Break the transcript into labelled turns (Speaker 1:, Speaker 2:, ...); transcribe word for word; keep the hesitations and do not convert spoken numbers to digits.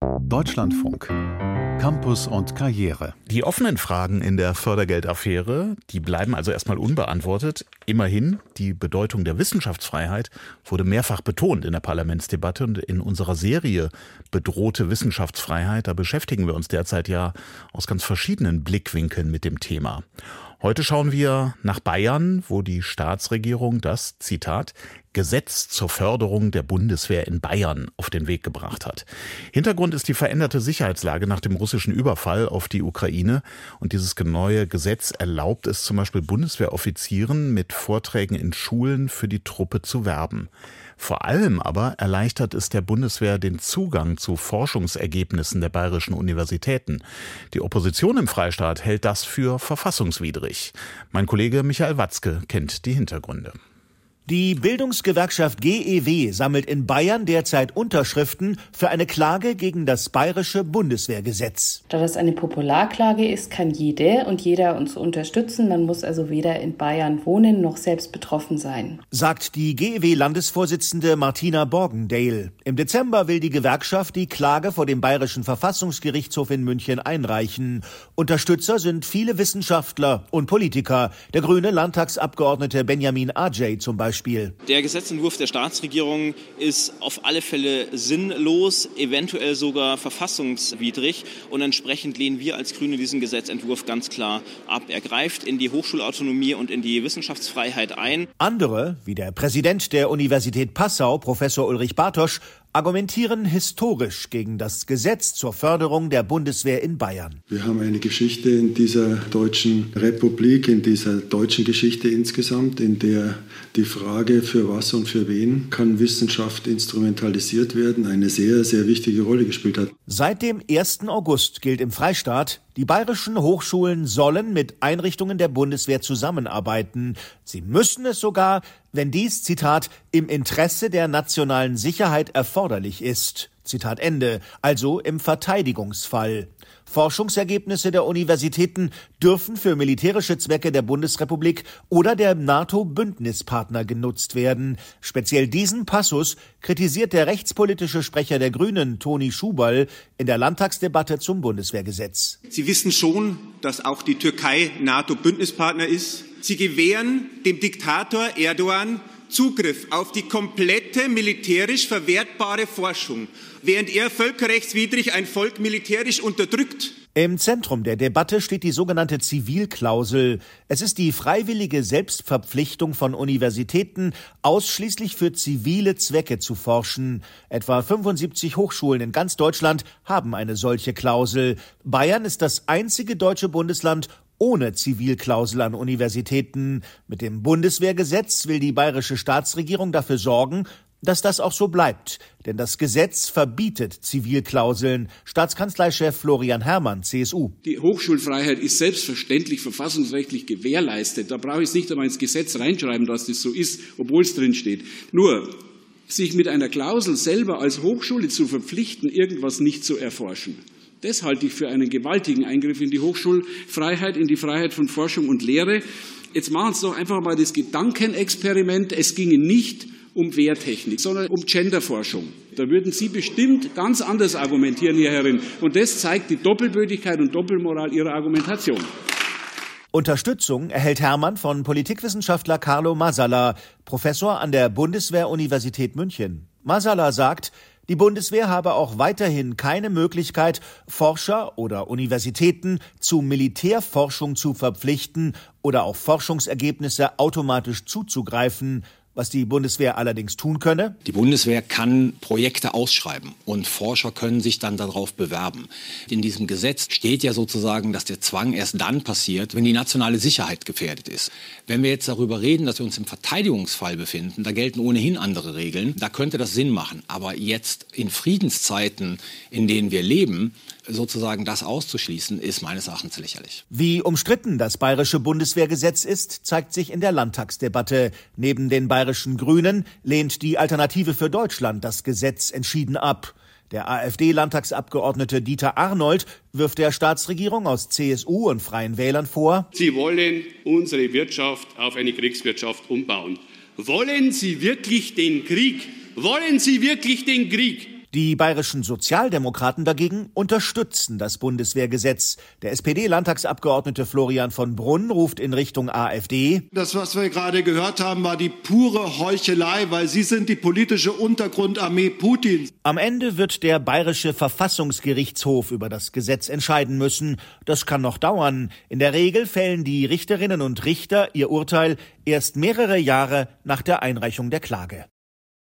Speaker 1: Deutschlandfunk. Campus und Karriere.
Speaker 2: Die offenen Fragen in der Fördergeldaffäre, die bleiben also erstmal unbeantwortet. Immerhin, die Bedeutung der Wissenschaftsfreiheit wurde mehrfach betont in der Parlamentsdebatte und in unserer Serie Bedrohte Wissenschaftsfreiheit. Da beschäftigen wir uns derzeit ja aus ganz verschiedenen Blickwinkeln mit dem Thema. Heute schauen wir nach Bayern, wo die Staatsregierung das, Zitat, Gesetz zur Förderung der Bundeswehr in Bayern auf den Weg gebracht hat. Hintergrund ist die veränderte Sicherheitslage nach dem russischen Überfall auf die Ukraine. Und dieses neue Gesetz erlaubt es zum Beispiel Bundeswehroffizieren mit Vorträgen in Schulen für die Truppe zu werben. Vor allem aber erleichtert es der Bundeswehr den Zugang zu Forschungsergebnissen der bayerischen Universitäten. Die Opposition im Freistaat hält das für verfassungswidrig. Mein Kollege Michael Watzke kennt die Hintergründe.
Speaker 3: Die Bildungsgewerkschaft G E W sammelt in Bayern derzeit Unterschriften für eine Klage gegen das bayerische Bundeswehrgesetz.
Speaker 4: Da das eine Popularklage ist, kann jede und jeder uns unterstützen. Man muss also weder in Bayern wohnen noch selbst betroffen sein,
Speaker 3: sagt die G E W-Landesvorsitzende Martina Borgendale. Im Dezember will die Gewerkschaft die Klage vor dem Bayerischen Verfassungsgerichtshof in München einreichen. Unterstützer sind viele Wissenschaftler und Politiker. Der grüne Landtagsabgeordnete Benjamin Ajay zum Beispiel.
Speaker 5: Der Gesetzentwurf der Staatsregierung ist auf alle Fälle sinnlos, eventuell sogar verfassungswidrig. Und entsprechend lehnen wir als Grüne diesen Gesetzentwurf ganz klar ab. Er greift in die Hochschulautonomie und in die Wissenschaftsfreiheit ein.
Speaker 3: Andere, wie der Präsident der Universität Passau, Professor Ulrich Bartosch, argumentieren historisch gegen das Gesetz zur Förderung der Bundeswehr in Bayern.
Speaker 6: Wir haben eine Geschichte in dieser deutschen Republik, in dieser deutschen Geschichte insgesamt, in der die Frage, für was und für wen kann Wissenschaft instrumentalisiert werden, eine sehr, sehr wichtige Rolle gespielt hat.
Speaker 3: Seit dem ersten August gilt im Freistaat, die bayerischen Hochschulen sollen mit Einrichtungen der Bundeswehr zusammenarbeiten. Sie müssen es sogar, wenn dies, Zitat, im Interesse der nationalen Sicherheit erforderlich ist. Zitat Ende. Also im Verteidigungsfall. Forschungsergebnisse der Universitäten dürfen für militärische Zwecke der Bundesrepublik oder der NATO-Bündnispartner genutzt werden. Speziell diesen Passus kritisiert der rechtspolitische Sprecher der Grünen, Toni Schuberl, in der Landtagsdebatte zum Bundeswehrgesetz.
Speaker 7: Sie wissen schon, dass auch die Türkei NATO-Bündnispartner ist. Sie gewähren dem Diktator Erdogan Zugriff auf die komplette militärisch verwertbare Forschung, während er völkerrechtswidrig ein Volk militärisch unterdrückt.
Speaker 3: Im Zentrum der Debatte steht die sogenannte Zivilklausel. Es ist die freiwillige Selbstverpflichtung von Universitäten, ausschließlich für zivile Zwecke zu forschen. Etwa fünfundsiebzig Hochschulen in ganz Deutschland haben eine solche Klausel. Bayern ist das einzige deutsche Bundesland ohne Zivilklausel an Universitäten. Mit dem Bundeswehrgesetz will die bayerische Staatsregierung dafür sorgen, dass das auch so bleibt. Denn das Gesetz verbietet Zivilklauseln. Staatskanzleichef Florian Herrmann, C S U.
Speaker 8: Die Hochschulfreiheit ist selbstverständlich verfassungsrechtlich gewährleistet. Da brauche ich es nicht einmal ins Gesetz reinschreiben, dass das so ist, obwohl es drin steht. Nur, sich mit einer Klausel selber als Hochschule zu verpflichten, irgendwas nicht zu erforschen, das halte ich für einen gewaltigen Eingriff in die Hochschulfreiheit, in die Freiheit von Forschung und Lehre. Jetzt machen Sie doch einfach mal das Gedankenexperiment. Es ginge nicht um Wehrtechnik, sondern um Genderforschung. Da würden Sie bestimmt ganz anders argumentieren, Herr Herrin. Und das zeigt die Doppelbödigkeit und Doppelmoral Ihrer Argumentation.
Speaker 3: Unterstützung erhält Herrmann von Politikwissenschaftler Carlo Masala, Professor an der Bundeswehr-Universität München. Masala sagt, die Bundeswehr habe auch weiterhin keine Möglichkeit, Forscher oder Universitäten zu Militärforschung zu verpflichten oder auf Forschungsergebnisse automatisch zuzugreifen. Was die Bundeswehr allerdings tun könne?
Speaker 9: Die Bundeswehr kann Projekte ausschreiben und Forscher können sich dann darauf bewerben. In diesem Gesetz steht ja sozusagen, dass der Zwang erst dann passiert, wenn die nationale Sicherheit gefährdet ist. Wenn wir jetzt darüber reden, dass wir uns im Verteidigungsfall befinden, da gelten ohnehin andere Regeln, da könnte das Sinn machen. Aber jetzt in Friedenszeiten, in denen wir leben, sozusagen das auszuschließen, ist meines Erachtens lächerlich.
Speaker 3: Wie umstritten das bayerische Bundeswehrgesetz ist, zeigt sich in der Landtagsdebatte. Neben den bayerischen Grünen lehnt die Alternative für Deutschland das Gesetz entschieden ab. Der AfD-Landtagsabgeordnete Dieter Arnold wirft der Staatsregierung aus C S U und Freien Wählern vor:
Speaker 10: Sie wollen unsere Wirtschaft auf eine Kriegswirtschaft umbauen. Wollen Sie wirklich den Krieg? Wollen Sie wirklich den Krieg?
Speaker 3: Die bayerischen Sozialdemokraten dagegen unterstützen das Bundeswehrgesetz. Der S P D-Landtagsabgeordnete Florian von Brunn ruft in Richtung AfD:
Speaker 11: Das, was wir gerade gehört haben, war die pure Heuchelei, weil Sie sind die politische Untergrundarmee Putins.
Speaker 3: Am Ende wird der bayerische Verfassungsgerichtshof über das Gesetz entscheiden müssen. Das kann noch dauern. In der Regel fällen die Richterinnen und Richter ihr Urteil erst mehrere Jahre nach der Einreichung der Klage.